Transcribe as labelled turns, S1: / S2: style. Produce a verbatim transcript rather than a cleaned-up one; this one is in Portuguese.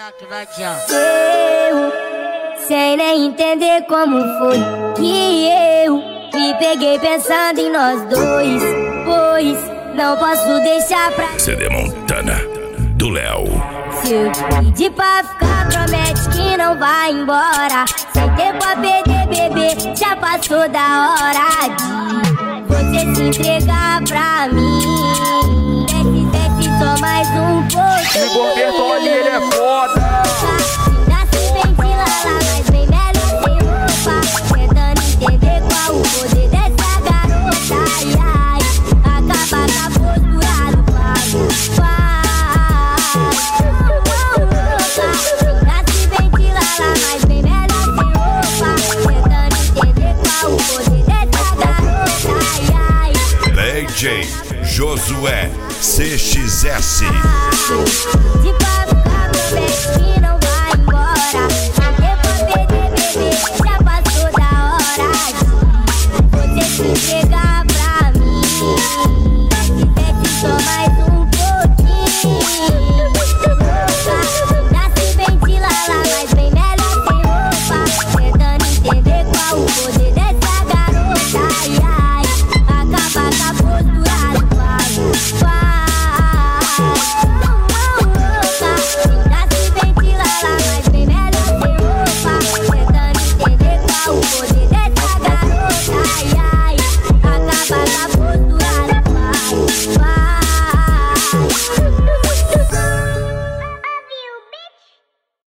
S1: que vai te amar.
S2: Eu, sem nem entender como foi que eu me peguei pensando em nós dois, pois não posso deixar pra
S3: C D Montana do Léo.
S2: Se eu te pedir pra ficar, promete que não vai embora. Sem tempo a perder, bebê, já passou da hora de você se entregar pra mim. Desce, desce só mais um pouco.
S4: Igor Bertoli, ele é foda.
S2: Nasce bem de lala, mas bem melhor sem roupa. Tentando entender qual o poder dessa garota. Ai, ai, acaba com a postura do pago. Nasce bem de lala, mas bem melhor sem roupa. Tentando entender qual o poder dessa garota. Ai, ai.
S3: D J Josué C X S.
S2: De